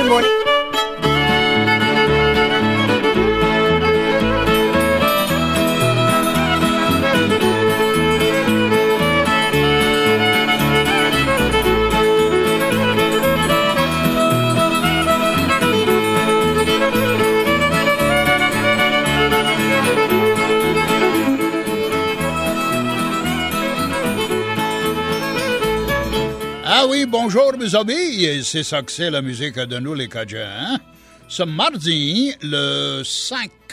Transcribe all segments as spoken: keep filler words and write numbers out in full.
morning. Ah oui, bonjour mes amis, c'est ça que c'est la musique de nous les Cajuns. Ce mardi, le cinq.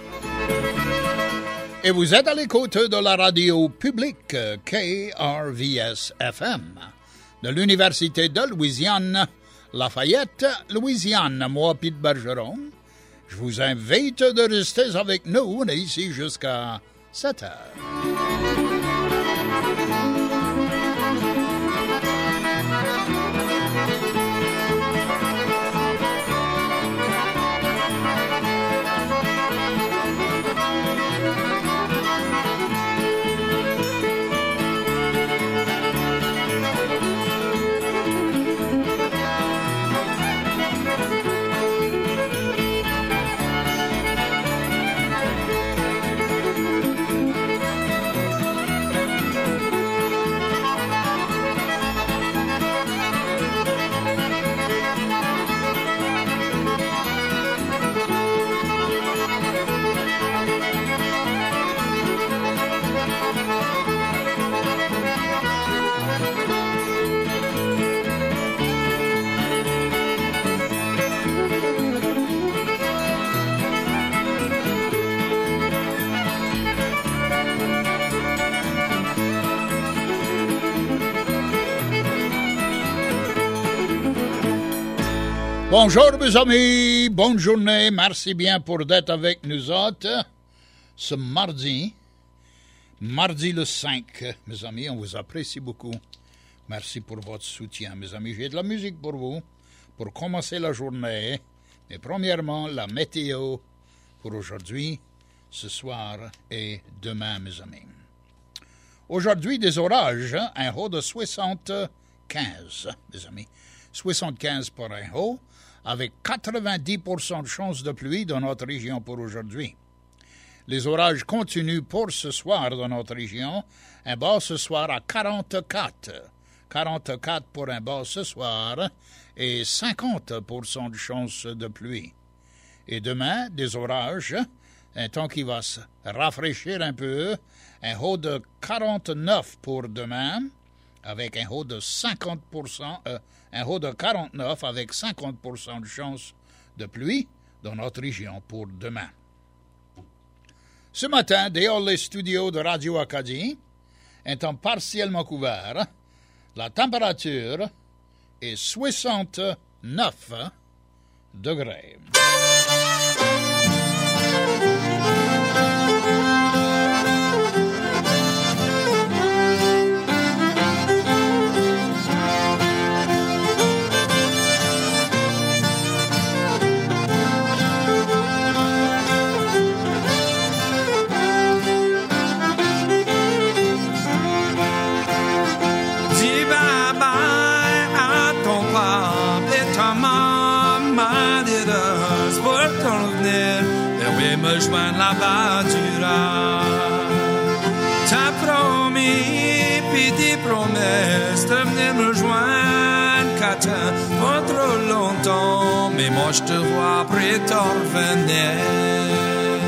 Et vous êtes à l'écoute de la radio publique K R V S F M de l'Université de Louisiane, Lafayette, Louisiane. Moi, Pete Bergeron, je vous invite de rester avec nous. On est ici jusqu'à sept heures. Bonjour mes amis, bonne journée, merci bien pour d'être avec nous autres. Ce mardi, mardi le cinq, mes amis, on vous apprécie beaucoup. Merci pour votre soutien, mes amis. J'ai de la musique pour vous, pour commencer la journée. Mais premièrement, la météo pour aujourd'hui, ce soir et demain, mes amis. Aujourd'hui, des orages, un haut de soixante-quinze, mes amis. soixante-quinze pour un haut, avec quatre-vingt-dix pour cent de chances de pluie dans notre région pour aujourd'hui. Les orages continuent pour ce soir dans notre région. Un bas ce soir à quarante-quatre. quarante-quatre pour un bas ce soir et cinquante pour cent de chances de pluie. Et demain, des orages, un temps qui va se rafraîchir un peu. Un haut de quarante-neuf pour demain, avec un haut de cinquante pour cent, euh, un haut de quarante-neuf avec cinquante pour cent de chance de pluie dans notre région pour demain. Ce matin, dehors les studios de Radio Acadie, un temps partiellement couvert, la température est soixante-neuf degrés. Me joindre là-bas durant. T'as promis, puis tes promesses de venir me joindre, Catin, pas trop longtemps, mais moi je te vois prêt à revenir.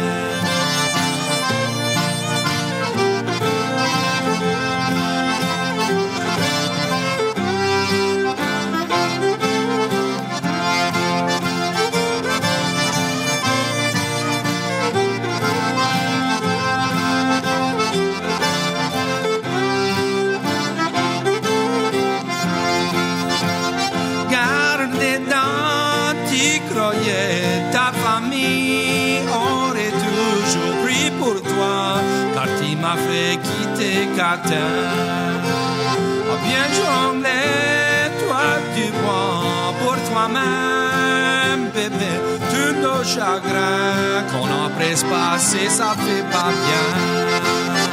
Ta famille aurait toujours pris pour toi, car tu m'as fait quitter Catin. Oh bien jonglé, toi tu bois pour toi-même, bébé, tous nos chagrins qu'on a presque passé, ça fait pas bien.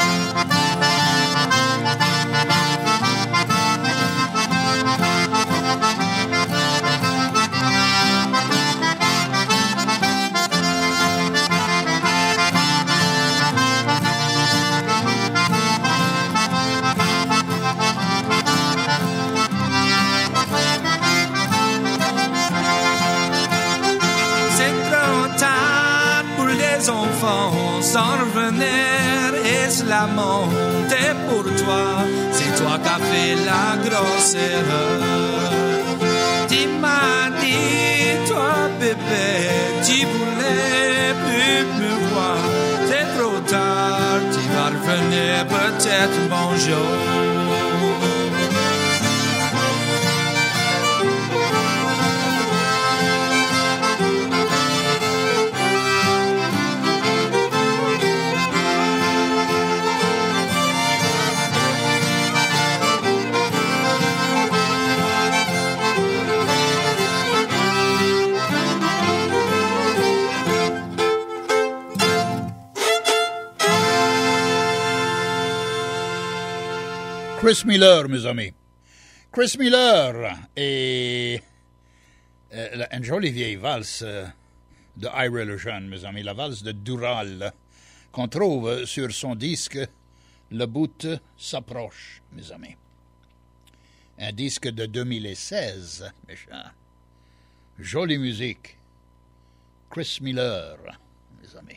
sans revenir et se la monter pour toi. C'est toi qui as fait la grosse erreur. Tu m'as dit, toi bébé, tu voulais plus me voir. C'est trop tard, tu vas revenir peut-être bonjour. Chris Miller, mes amis. Chris Miller et euh, une jolie vieille valse euh, de Ira le Jeune, mes amis, la valse de Dural, qu'on trouve sur son disque Le bout s'approche, mes amis. Un disque de deux mille seize, mes chers. Jolie musique. Chris Miller, mes amis.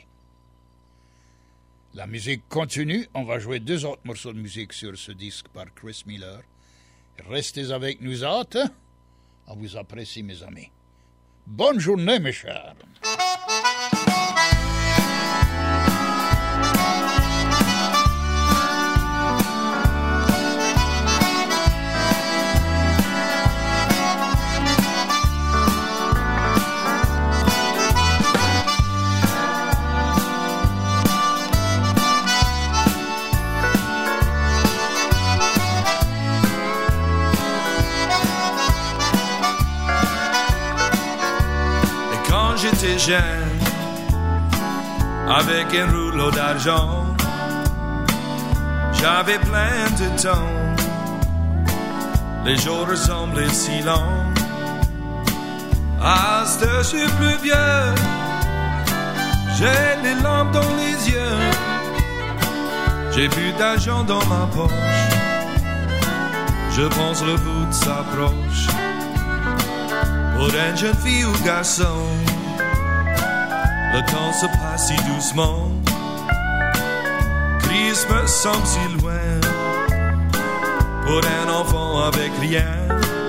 La musique continue. On va jouer deux autres morceaux de musique sur ce disque par Chris Miller. Restez avec nous autres. On vous apprécie, mes amis. Bonne journée, mes chers. J'étais jeune, avec un rouleau d'argent, j'avais plein de temps, les jours ressemblaient si longs. À ce que je suis plus vieux, j'ai les larmes dans les yeux, j'ai plus d'argent dans ma poche, je pense le bout s'approche, pour une jeune fille ou garçon. Le temps se passe si doucement, Christ me semble si loin, pour un enfant avec rien.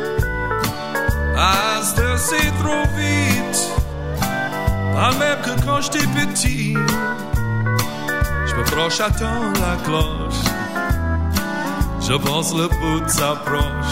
Ah, c'est trop vite, pas même que quand j'étais petit. Je me proche, attends la cloche, je pense le bout s'approche.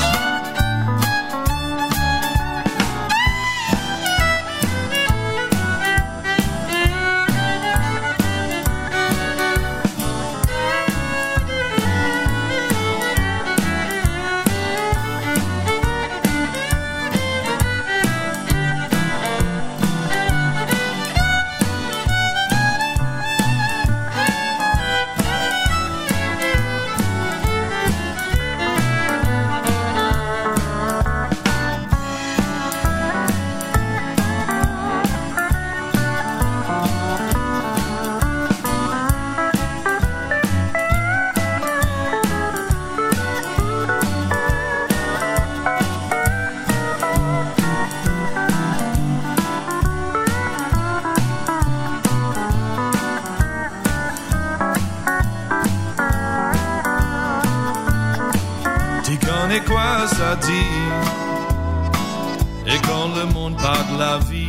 Quoi ça dit? Et quand le monde parle de la vie,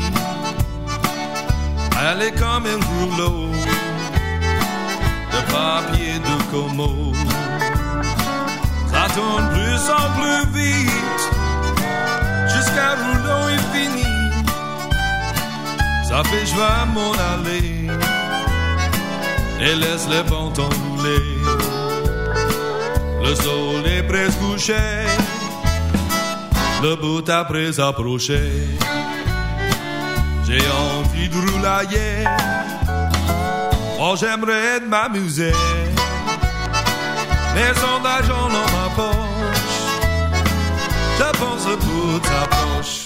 elle est comme un rouleau de papier de Como. Ça tourne plus en plus vite jusqu'à rouleau infini. Ça fait je vais m'en aller et laisse le bon temps rouler. Le soleil est presque couché, le bout après approché. J'ai envie de roulailler, oh j'aimerais m'amuser. Mais sans d'argent dans ma poche, je pense le bout approche.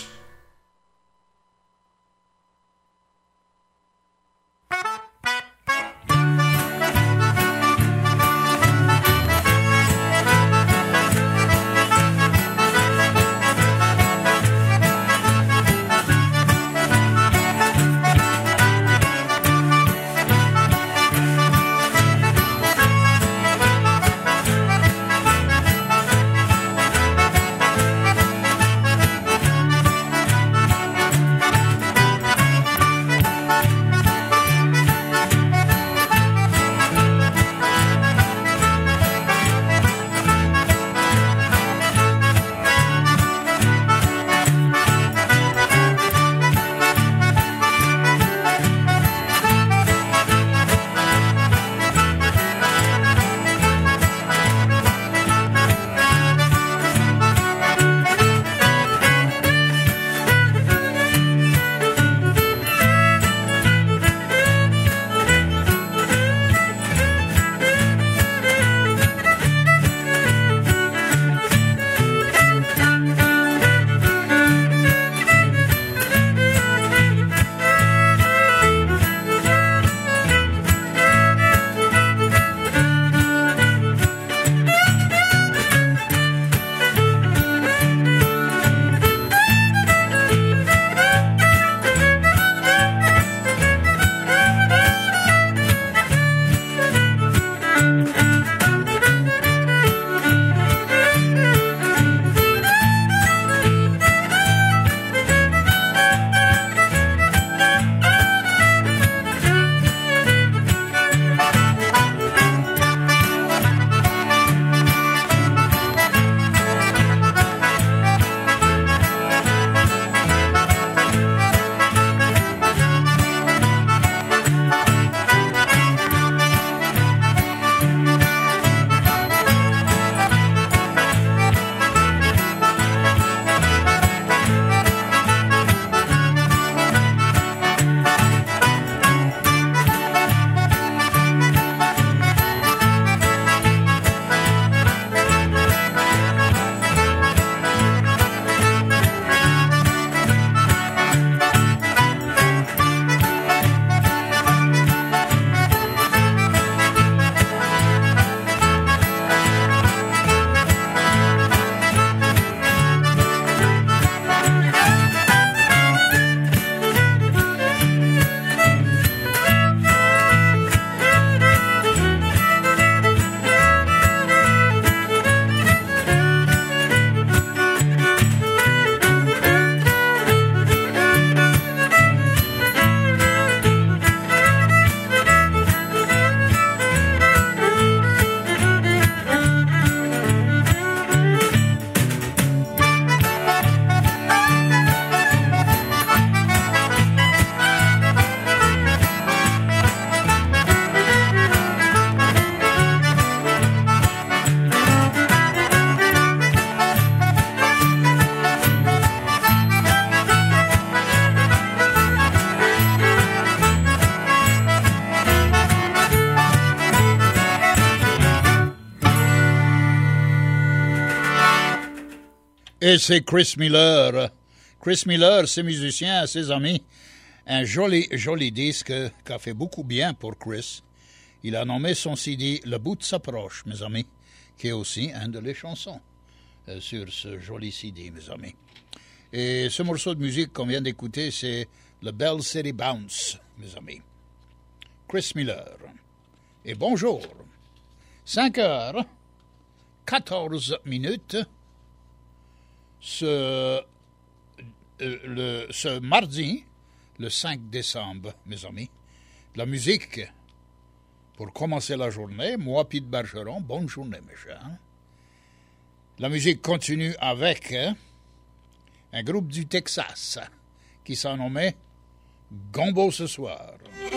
Et c'est Chris Miller. Chris Miller, ses musiciens, ses amis. Un joli, joli disque qui a fait beaucoup bien pour Chris. Il a nommé son C D « Le bout s'approche », mes amis, qui est aussi un de les chansons euh, sur ce joli C D, mes amis. Et ce morceau de musique qu'on vient d'écouter, c'est le Bell City Bounce, mes amis. Chris Miller. Et bonjour. cinq heures quatorze minutes. Ce, euh, le, ce mardi, le cinq décembre, mes amis. La musique, pour commencer la journée, moi, Pete Bergeron, bonne journée, mes chers. La musique continue avec hein, un groupe du Texas qui s'en nommait Gombo ce soir.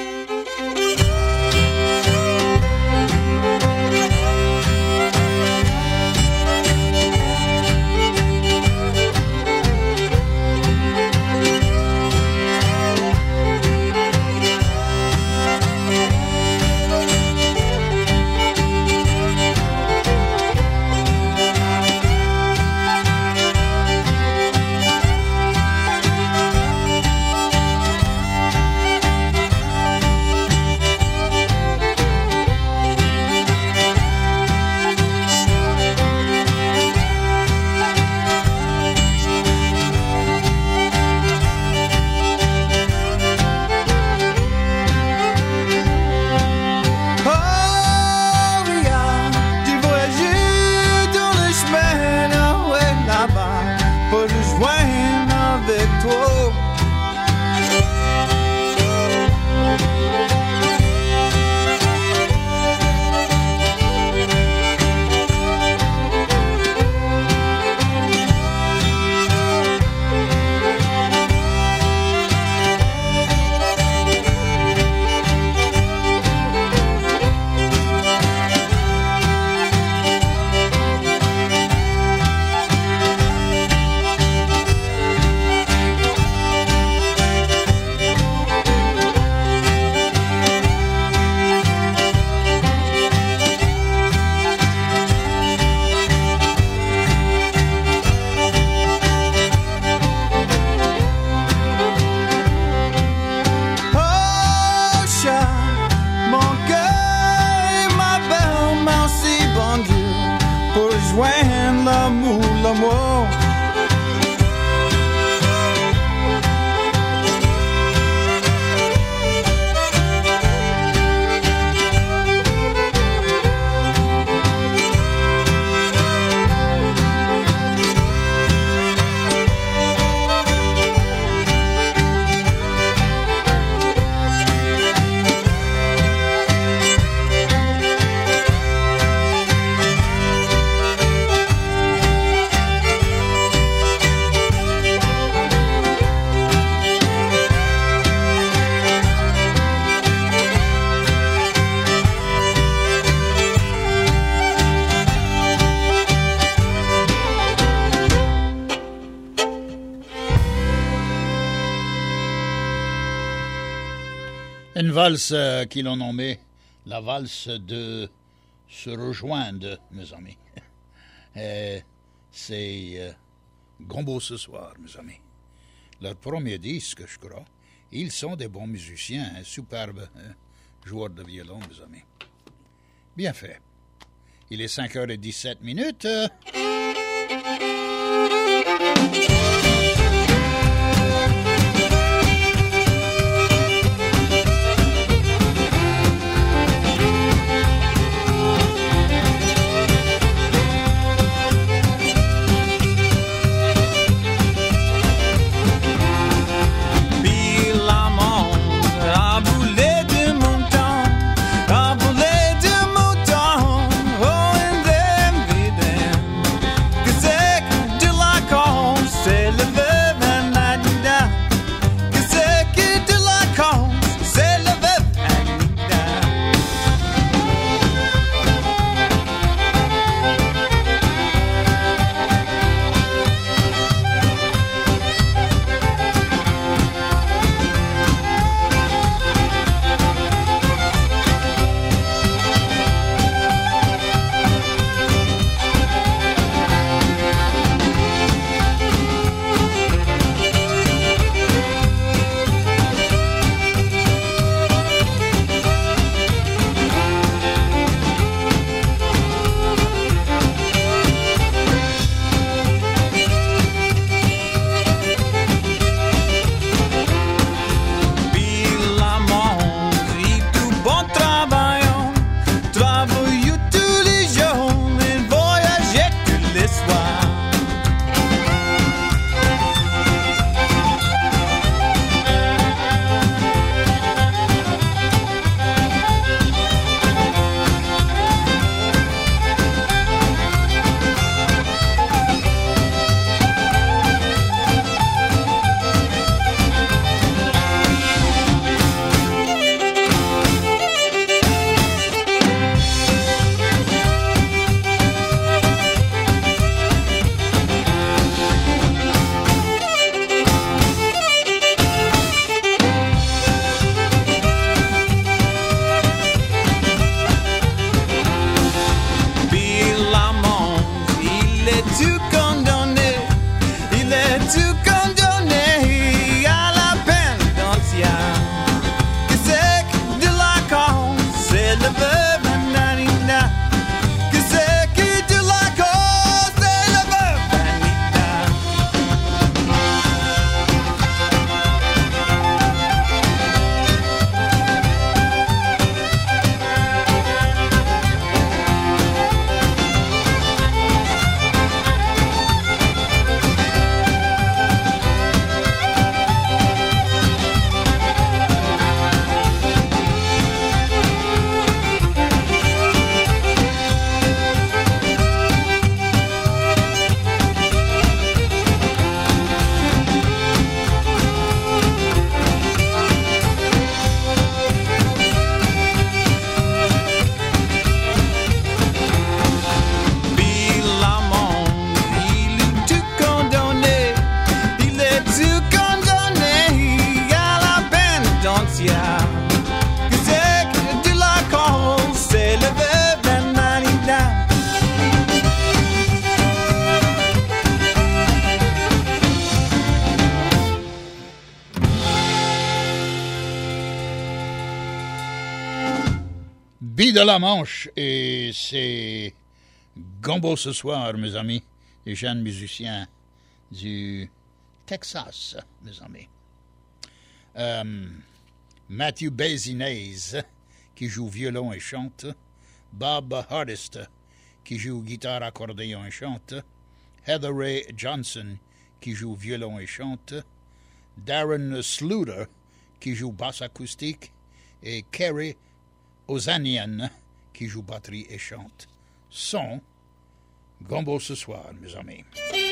Une valse euh, qu'ils ont nommée la valse de se rejoindre, mes amis. Et c'est euh, Gombo ce soir, mes amis. Leur premier disque, je crois. Ils sont des bons musiciens, hein, superbes hein, joueurs de violon, mes amis. Bien fait. Il est cinq heures dix-sept minutes. Say tout condamné à la pénitencia. Que c'est que de la cause, c'est le veuve nanina. Que c'est que de la cause, c'est le veuve nanina. De la Manche, et c'est Gombo ce soir, mes amis, les jeunes musiciens du Texas, mes amis. Euh, Matthew Bazinez, qui joue violon et chante, Bob Hardest, qui joue guitare, accordéon et chante, Heather Ray Johnson, qui joue violon et chante, Darren Sluter, qui joue basse acoustique, et Kerry Ozanian, qui joue batterie et chante. Son Gombo ce soir, mes amis.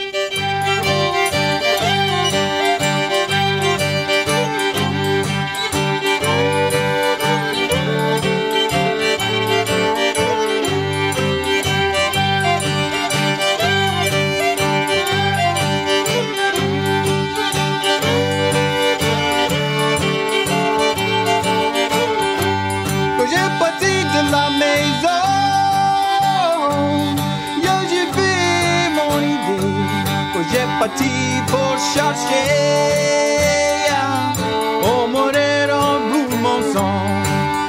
Parti pour chercher au mourir en bout mon sang.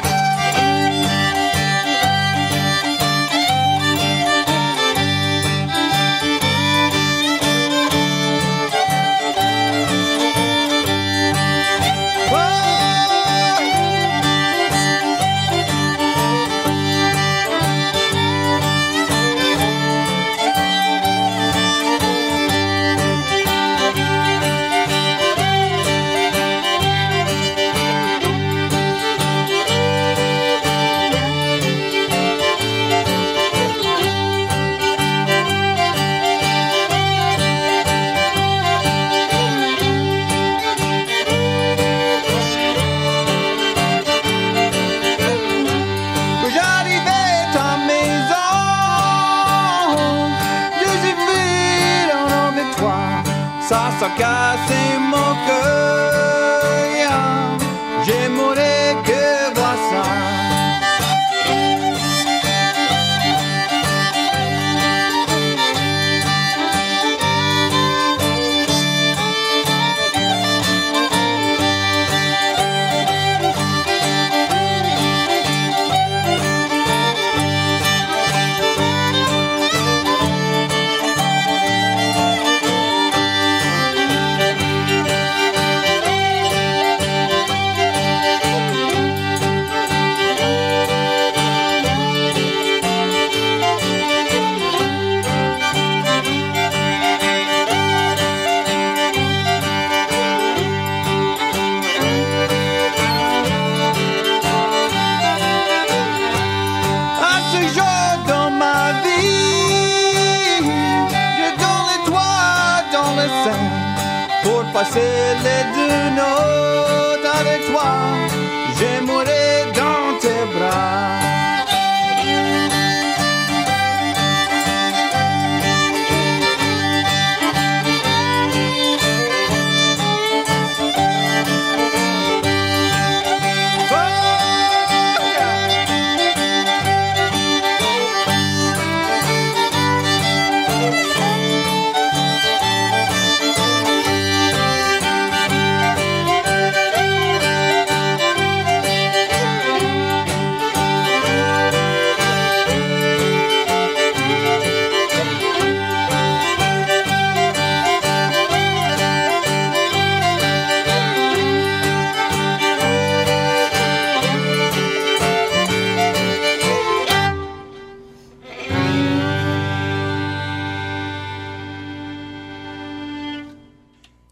Ça casse mon cœur, j'aimerais que voir ça. Passer les deux notes avec toi, j'aimerais dans tes bras.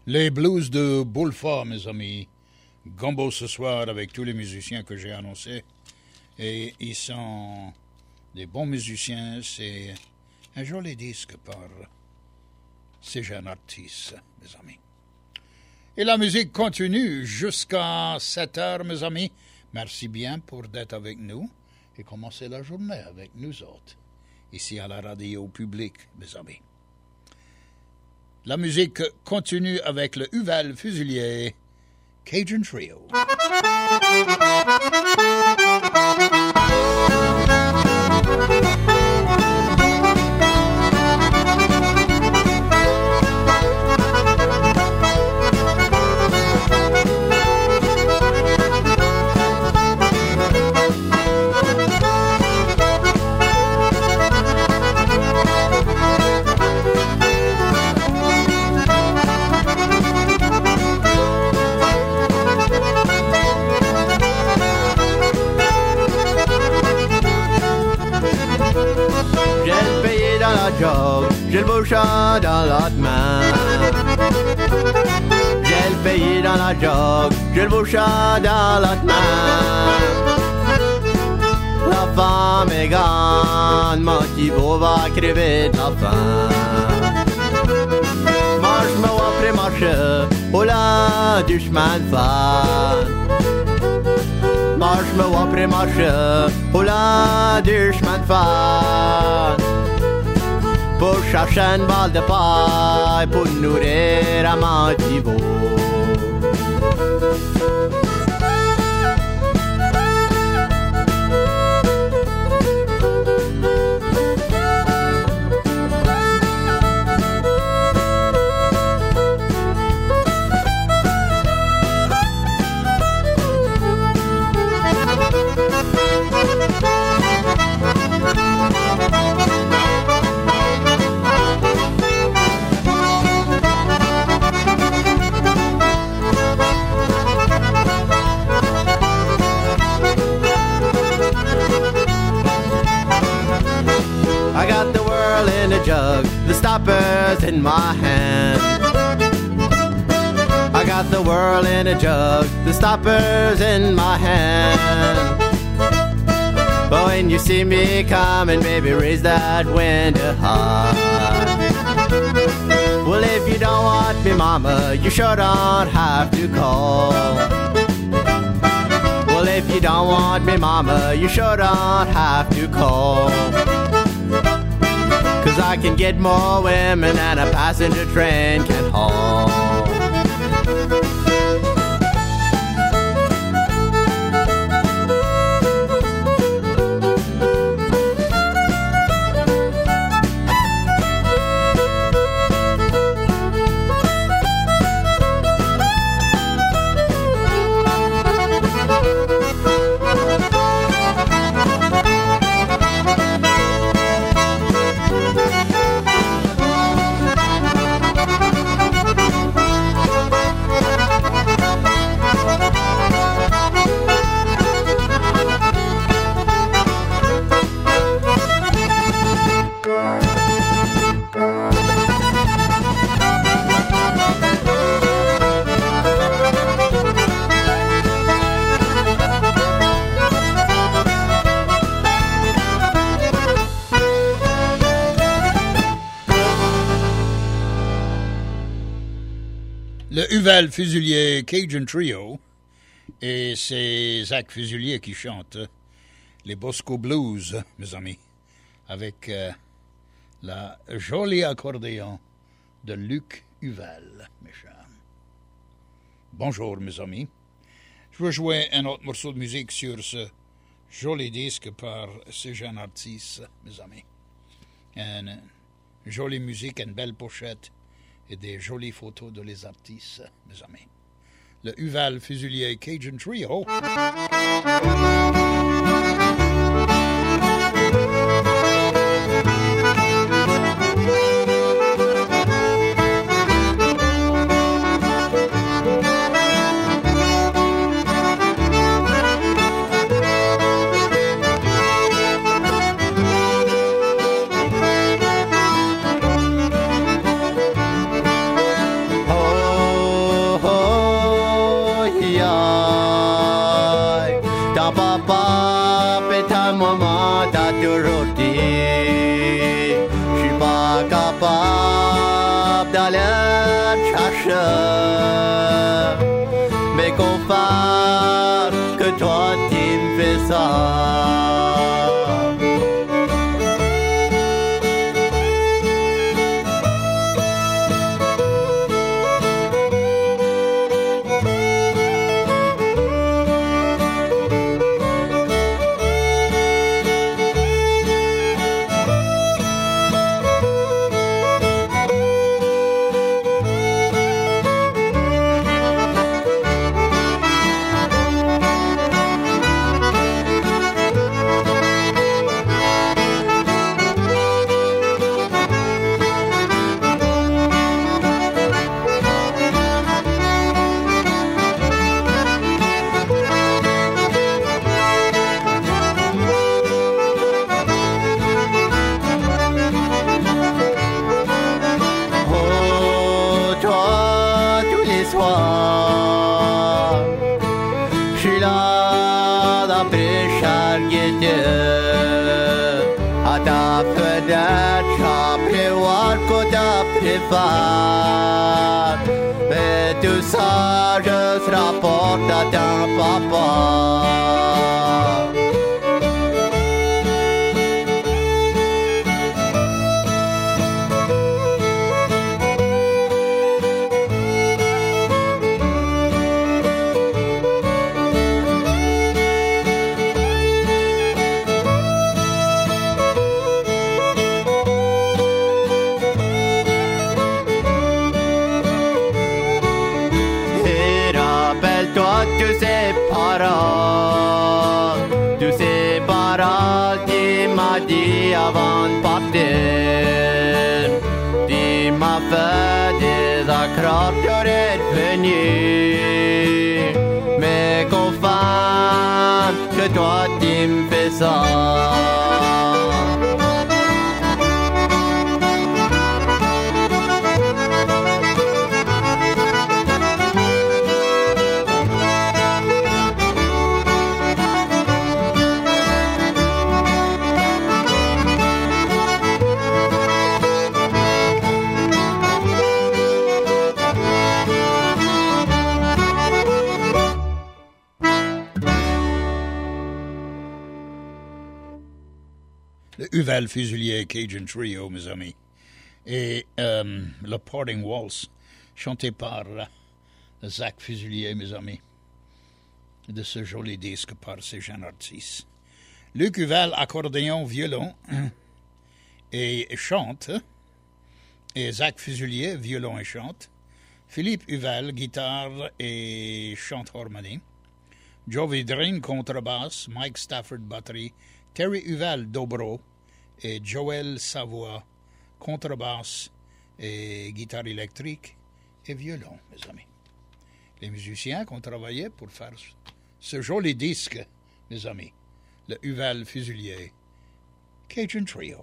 Les blues de Boulefort, mes amis. Gombo ce soir avec tous les musiciens que j'ai annoncés. Et ils sont des bons musiciens. C'est un joli disque par ces jeunes artistes, mes amis. Et la musique continue jusqu'à sept heures, mes amis. Merci bien pour d'être avec nous et commencer la journée avec nous autres, ici à la radio publique, mes amis. La musique continue avec le Huvel Fusilier Cajun Trio. J'ai le beau chat dans l'autre main. J'ai le payé dans la jog. J'ai le beau chat dans l'autre main. La femme est grande, mon petit beau va crever de la faim. Marche me vois après marcher au là du chemin de fer. Marche me vois après marcher au là du chemin de fer. Pour chercher une balle de paille pour nourrir à mon petit beau. I got the world in a jug, the stoppers in my hand. I got the world in a jug, the stoppers in my hand. But when you see me coming, baby, raise that window high. Well, if you don't want me, mama, you sure don't have to call. Well, if you don't want me, mama, you sure don't have to call. Cause I can get more women than a passenger train can haul. Le Huvel Fusilier Cajun Trio, et c'est Zach Fusilier qui chante les Bosco Blues, mes amis, avec euh, la jolie accordéon de Luc Huvel, mes chers. Bonjour, mes amis. Je veux jouer un autre morceau de musique sur ce joli disque par ce jeune artiste, mes amis. Une jolie musique, une belle pochette et des jolies photos de les artistes, mes amis. Le Huvel Fusilier Cajun Trio. Mais qu'on fasse que toi tu me fais ça. Mais tout ça, je se rapporte à ton papa. Tous ces paroles, tous ces paroles tu m'as dit avant de partir. Tu m'as fait des accrocs, j'aurais venu. Mais qu'on fasse que toi tu me fais ça. Huval Fusilier Cajun Trio, mes amis. Et euh, le Parting Waltz, chanté par euh, Zach Fusilier, mes amis, de ce joli disque par ces jeunes artistes. Luc Huval, accordéon, violon, et chante. Et Zach Fusilier, violon et chante. Philippe Huval, guitare et chante harmonie. Joe Vidrin, contrebasse. Mike Stafford, batterie. Terry Huval, dobro. Et Joël Savoie, contrebasse et guitare électrique et violon, mes amis. Les musiciens qui ont travaillé pour faire ce joli disque, mes amis, le Huval Fusilier Cajun Trio.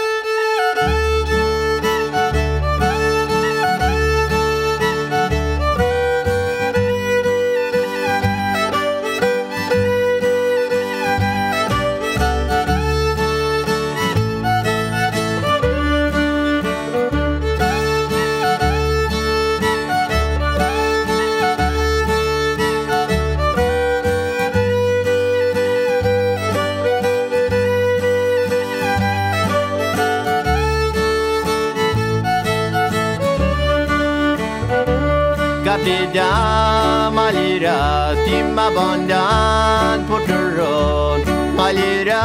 Capitaine Malira, tu m'abandonnes pour toujours. Malira,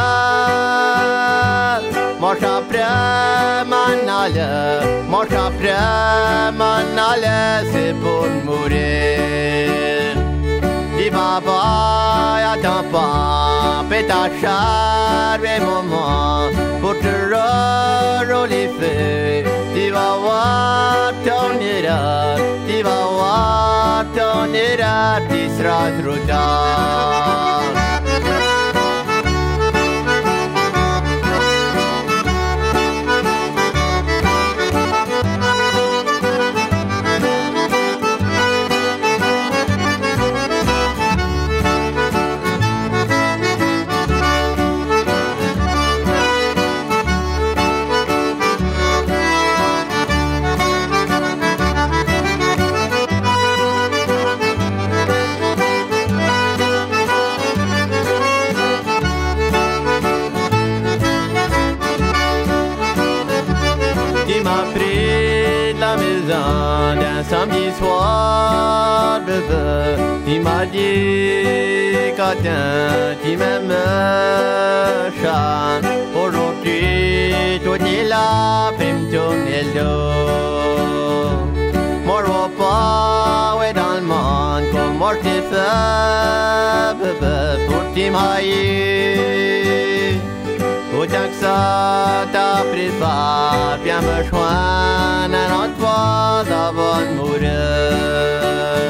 marche après m'en aller, marche après m'en aller, c'est pour mourir. Dis papa, attends pas, fais ta charme et maman, pour toujours au lit fait. Tu vas voir ton erreur, tu vas voir ton erreur, tu seras trop tard. Samedi soir, bébé, tu m'as dit qu'à tu m'aimes, Chan. Aujourd'hui, tout est là, puis me tourner le dos. Moi, je vois pas où est dans le monde, comme moi, je t'ai fait, bébé, pour t'y mailler. Autant que ça, t'as pris le pas, viens me joindre un autre fois avant de mourir.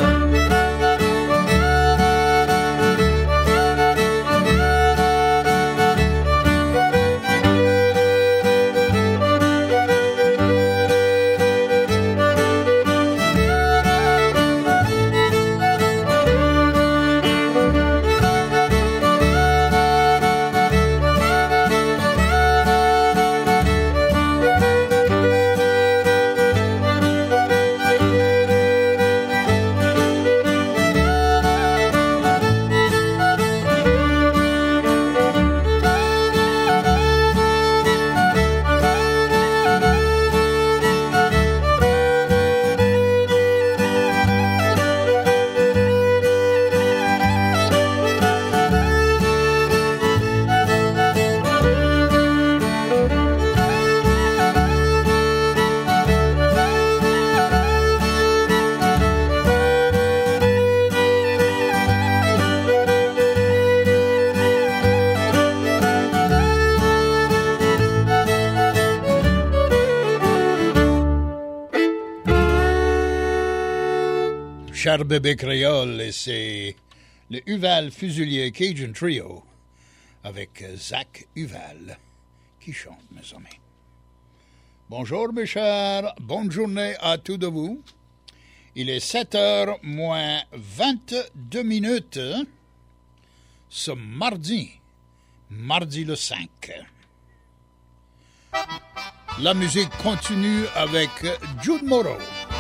Cher bébé créole, et c'est le Huval Fusilier Cajun Trio avec Zach Huval qui chante, mes amis. Bonjour mes chers, bonne journée à tous de vous. Il est sept heures moins vingt-deux minutes ce mardi, mardi le cinq. La musique continue avec Jude Morrow.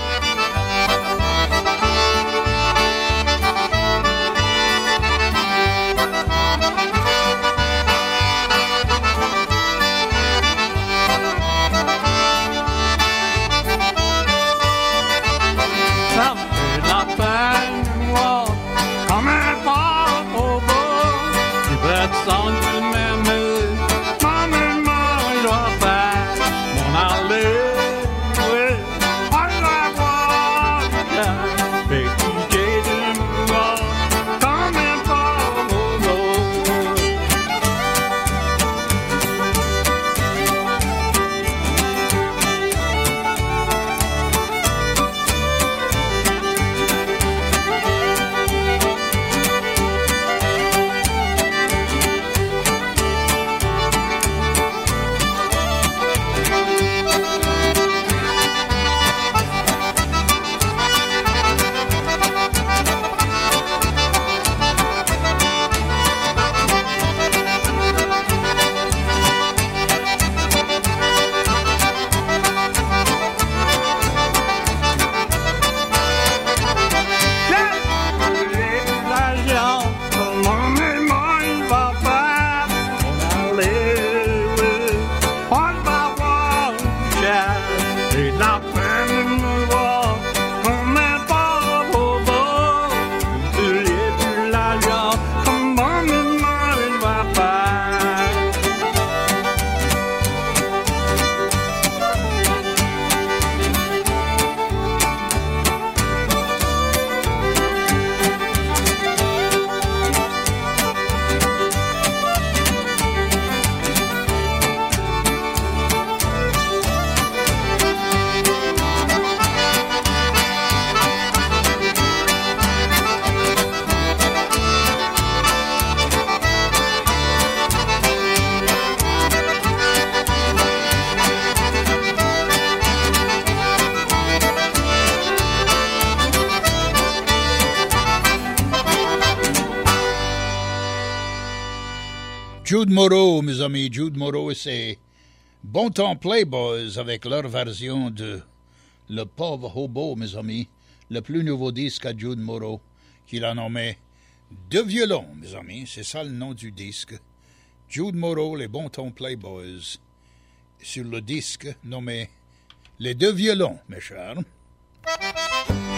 Jude Morrow, mes amis, Jude Morrow et ses Bon Temps Playboys avec leur version de Le Pauvre Hobo, mes amis, le plus nouveau disque à Jude Morrow, qu'il a nommé Deux Violons, mes amis, c'est ça le nom du disque. Jude Morrow, les Bon Temps Playboys, sur le disque nommé Les Deux Violons, mes chers.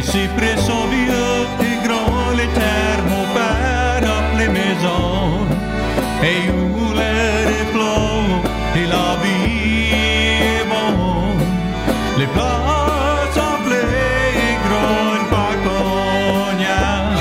Les cyprès sont vieux et grands, les terres mon père appelait maison. Et où l'air est clos et la vie est bonne. Les places appelées et grandes par cognac.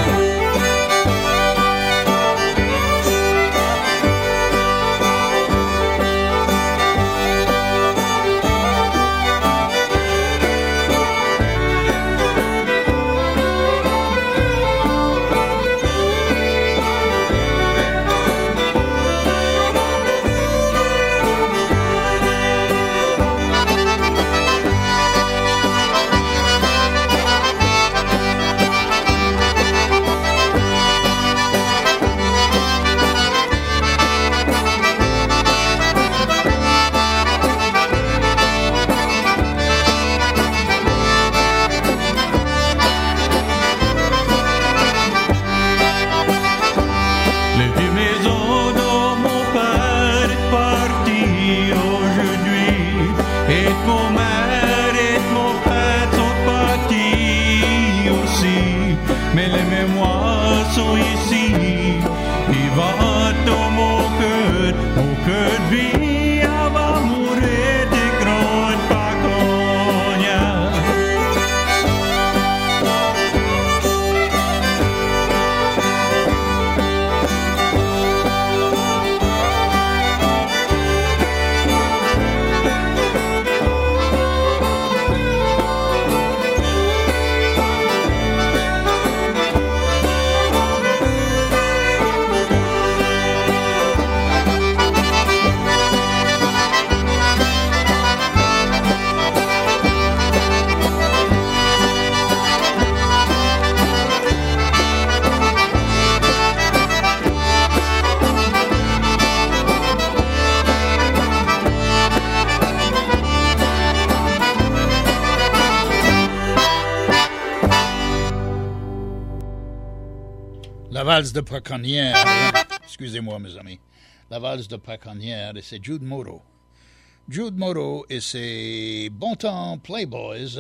La valse de Paconnière, excusez-moi mes amis, la valse de Paconnière, et c'est Jude Moreau. Jude Moreau et ses Bon Temps Playboys,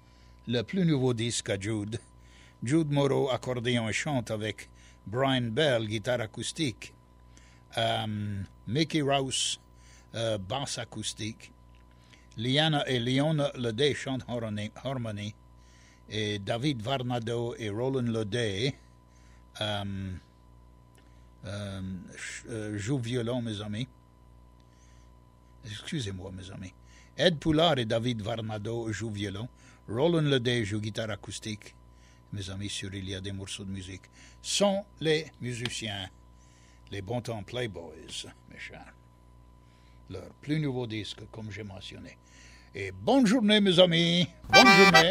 le plus nouveau disque à Jude. Jude Moreau, accordéon et chante avec Brian Bell, guitare acoustique. Um, Mickey Rouse, uh, basse acoustique. Liana et Leona Ledet chantent harmonie. Et David Varnado et Roland Ledet um, um, uh, jouent violon, mes amis. Excusez-moi, mes amis. Ed Poulard et David Varnado jouent violon. Roland Ledet joue guitare acoustique. Mes amis, sur Il y a des morceaux de musique, sont les musiciens, les Bon Temps Playboys, mes chers. Leur plus nouveau disque, comme j'ai mentionné. Et bonne journée, mes amis. Bonne journée.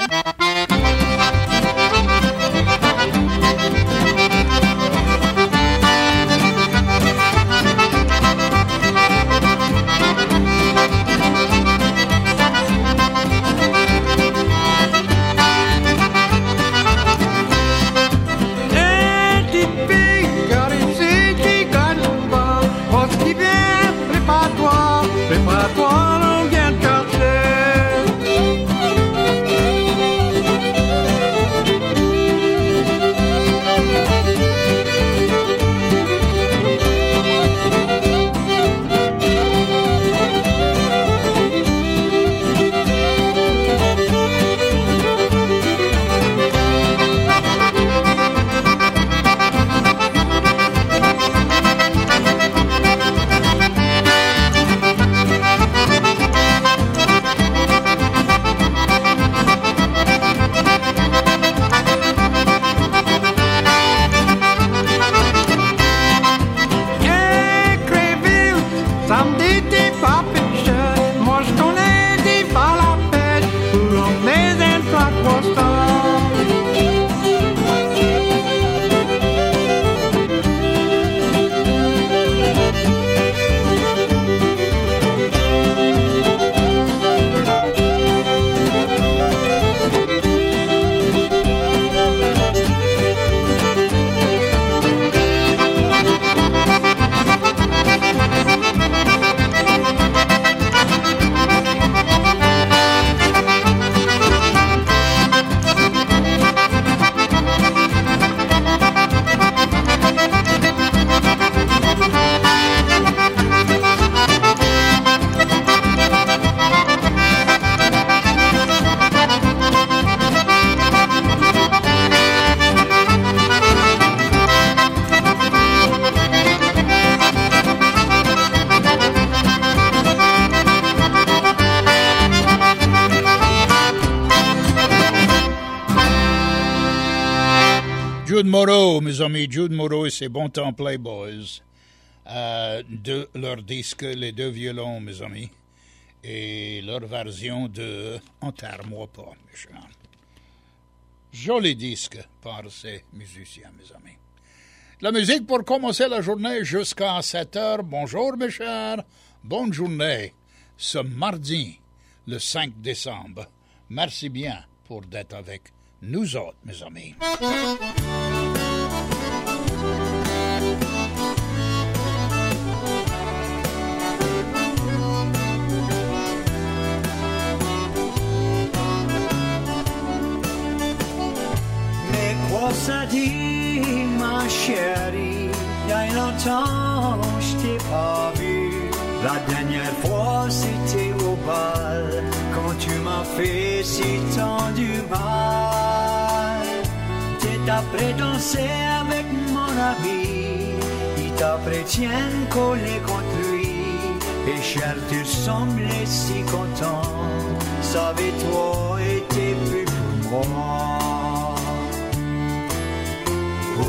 Prépare-toi, on vient de quartier. Moreau, mes amis, Jude Moreau et ses Bon Temps Playboys, euh, de leur disque Les Deux Violons, mes amis, et leur version de Enterre-moi pas, mes chers. Joli disque par ces musiciens, mes amis. La musique pour commencer la journée jusqu'à sept heures. Bonjour, mes chers. Bonne journée. Ce mardi, le cinq décembre. Merci bien pour d'être avec nous autres, mes amis. Mais quoi ça dit, ma chérie? Y'a longtemps je t'ai pas vu. La dernière fois c'était au bal, quand tu m'as fait si tant du mal. T'es après danser avec mon ami, il t'appartient collé contre lui. Et cher, tu semblais si content, savais-toi était plus pour moi. Oh,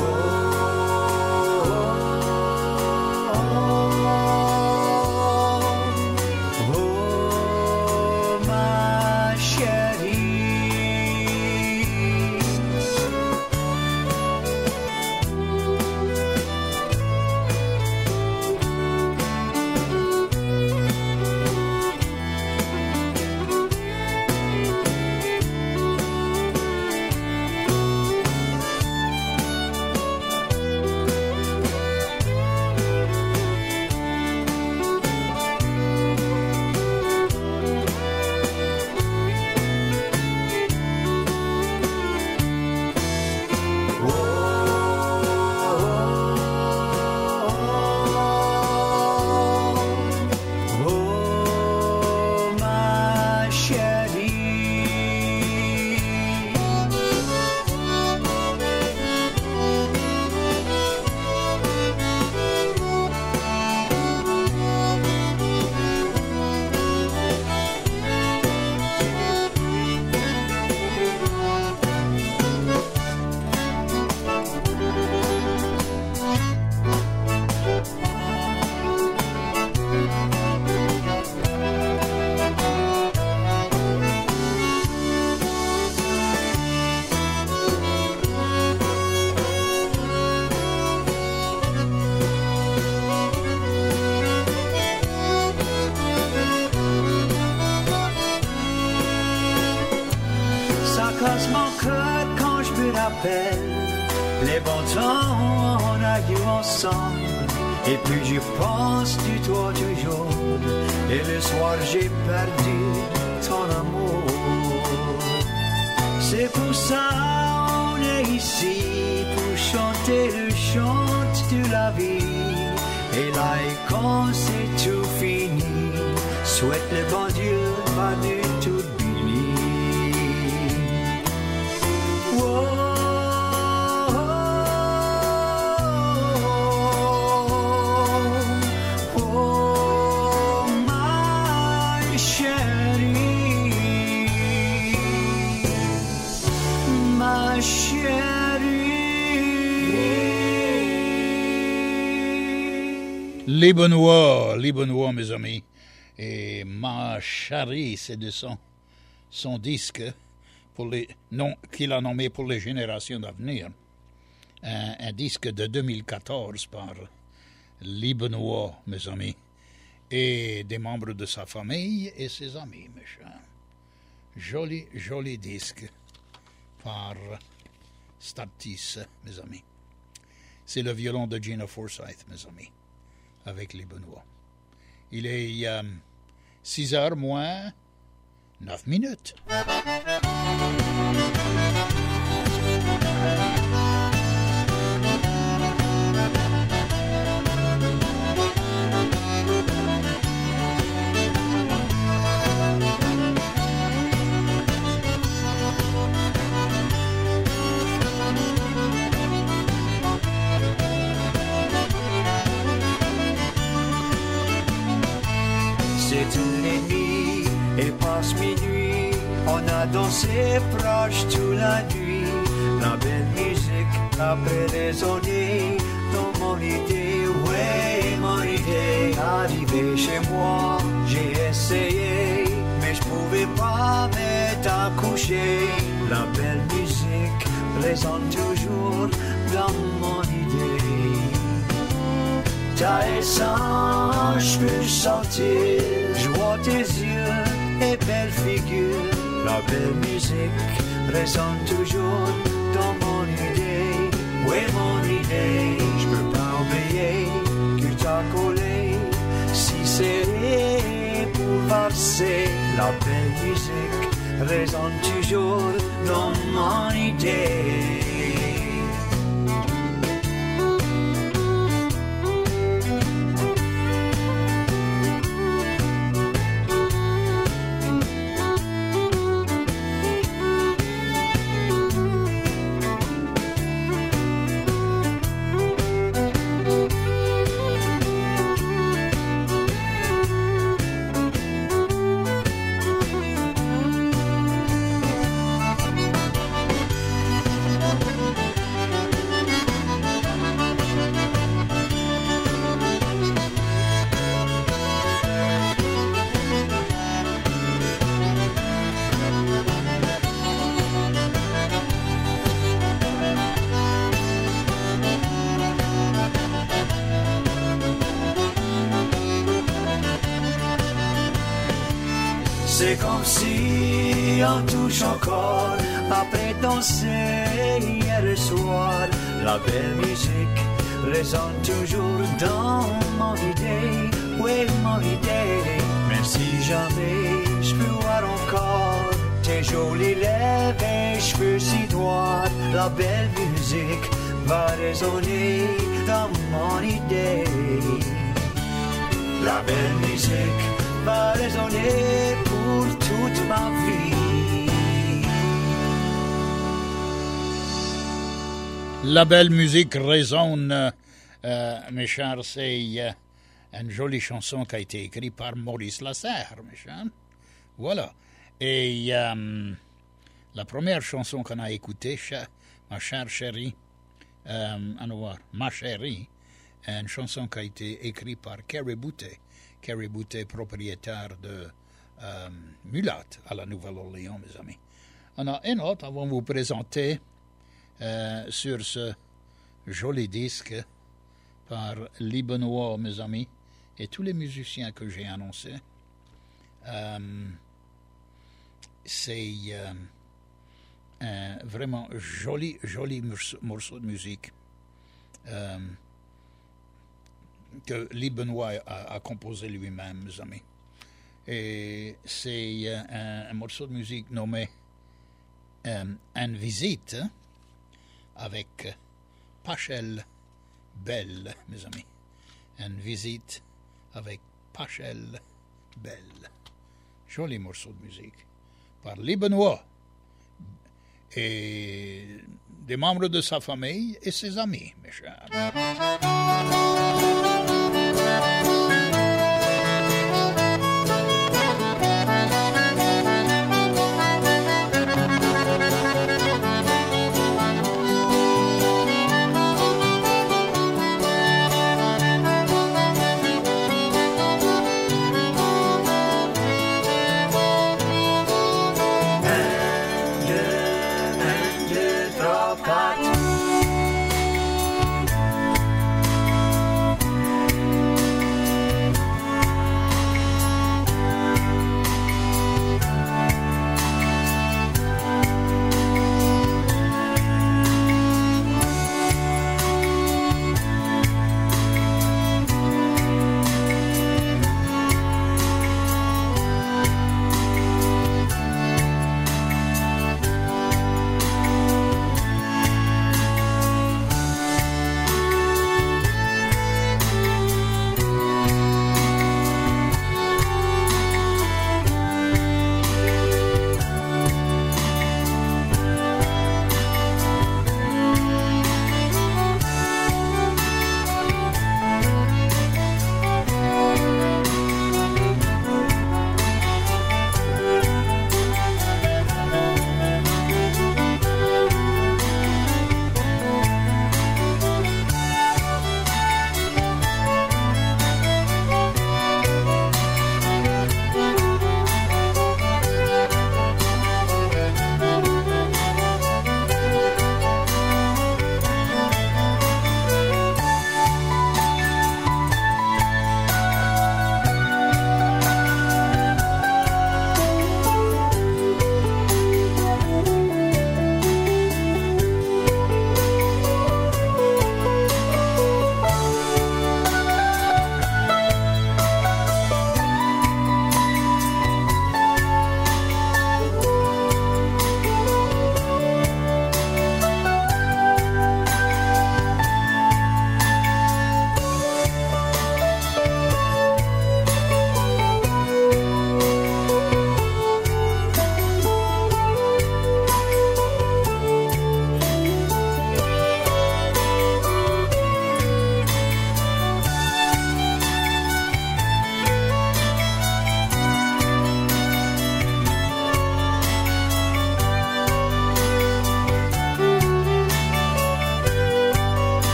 les bons temps on a eu ensemble, et puis j'y pense du toi toujours, et le soir j'ai perdu ton amour. C'est pour ça on est ici, pour chanter le chant de la vie. Et là et quand c'est tout fini, souhaite le bon Dieu pas du tout béni. Oh, Les Benoît, les Benoît, mes amis. Et Ma Chérie, c'est de son, son disque pour les, non, qu'il a nommé pour les générations d'avenir. Un, un disque de deux mille quatorze par les Benoît, mes amis. Et des membres de sa famille et ses amis, mes chers. Joli, joli disque par Statis, mes amis. C'est le violon de Gina Forsyth, mes amis, avec les Benoît. Il est euh, six heures moins neuf minutes. Minuit, on a dansé proche toute la nuit, la belle musique musique après résonner dans mon idée, ouais, mon idée. Arrivé chez moi, j'ai essayé, mais je pouvais pas m'être accouché. La belle musique résonne toujours dans mon idée. Ta essence, je peux sentir, je vois tes yeux et belle figure. La belle musique résonne toujours dans mon idée. Oui, mon idée, je peux pas oublier que t'as collé si serré pour passer. La belle musique résonne toujours dans mon idée. C'est comme si on touche encore après danser hier soir. La belle musique résonne toujours dans mon idée, oui mon idée. Même si jamais je peux voir encore tes jolies lèvres et cheveux si droits, la belle musique va résonner dans mon idée. La belle musique va résonner pour toute ma vie. La belle musique résonne, euh, mes chers, c'est euh, une jolie chanson qui a été écrite par Maurice Lasserre, mes chers. Voilà. Et euh, la première chanson qu'on a écoutée, ma chère chérie, euh, allons voir, ma chérie, une chanson qui a été écrite par Kerry Boutet. Kerry Boutet, propriétaire de euh, Mulat à la Nouvelle-Orléans, mes amis. On a une autre avant de vous présenter euh, sur ce joli disque par Lee Benoit, mes amis, et tous les musiciens que j'ai annoncés. Euh, c'est euh, un vraiment joli, joli morceau, morceau de musique. Euh, que Lee Benoit a, a composé lui-même, mes amis. Et c'est euh, un, un morceau de musique nommé euh, Une visite avec Pachel Bell, mes amis. Une visite avec Pachel Bell. Joli morceau de musique par Lee Benoit et des membres de sa famille et ses amis, mes chers.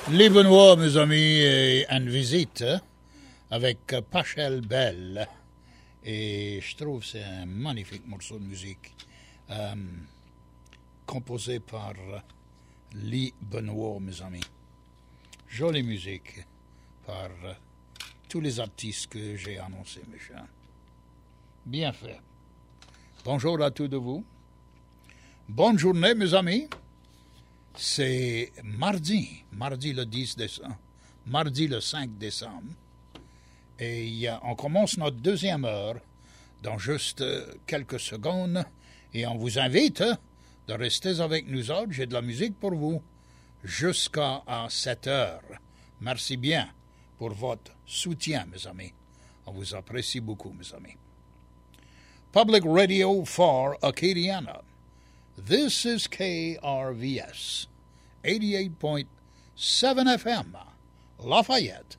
Les Benoît, mes amis, et une visite avec Pachelbel. Et je trouve que c'est un magnifique morceau de musique euh, composé par Lee Benoît, mes amis. Jolie musique par euh, tous les artistes que j'ai annoncés, mes chers. Bien fait. Bonjour à tous de vous. Bonne journée, mes amis. C'est mardi, mardi le dix décembre, mardi le cinq décembre. Et on commence notre deuxième heure dans juste quelques secondes. Et on vous invite de rester avec nous autres. J'ai de la musique pour vous jusqu'à sept heures. Merci bien pour votre soutien, mes amis. On vous apprécie beaucoup, mes amis. Public Radio for Acadiana. This is K R V S, eighty-eight point seven F M, Lafayette,